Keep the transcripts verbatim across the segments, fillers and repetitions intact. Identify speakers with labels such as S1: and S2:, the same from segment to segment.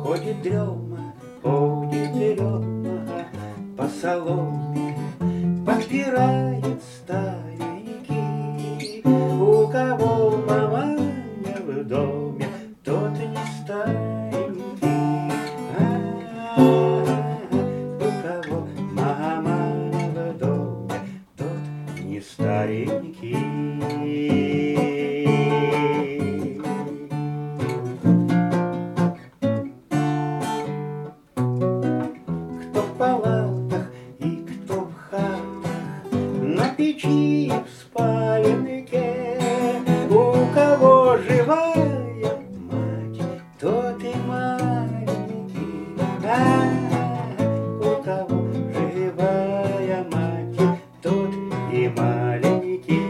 S1: Ходит дрема, ходит дрема по соломе, подбирает старенький. У кого мама не в доме, тот не старенький. А-а-а, у кого мама не в доме, тот не старенький. Печи в спаленке, у кого живая мать, тот и маленький. А у кого живая мать, тот и маленький.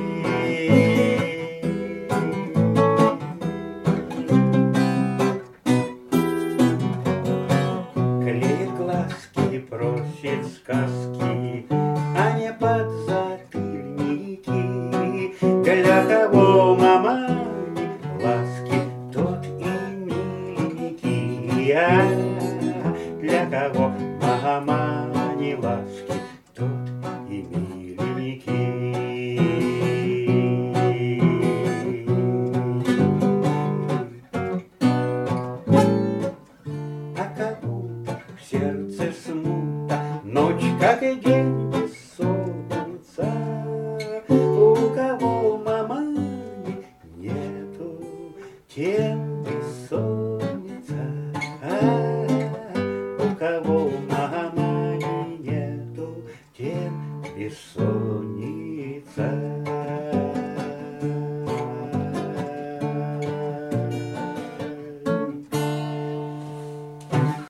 S1: Клеит глазки, просит сказки, а не подзатыльники. Для кого мама не ласки, тот и миленький. А для кого мама не ласки, тот и миленький. А кому-то в сердце смута, ночь как и день бессонница. У кого мама нету, тем бессонница. А у кого мама нету, тем бессонница.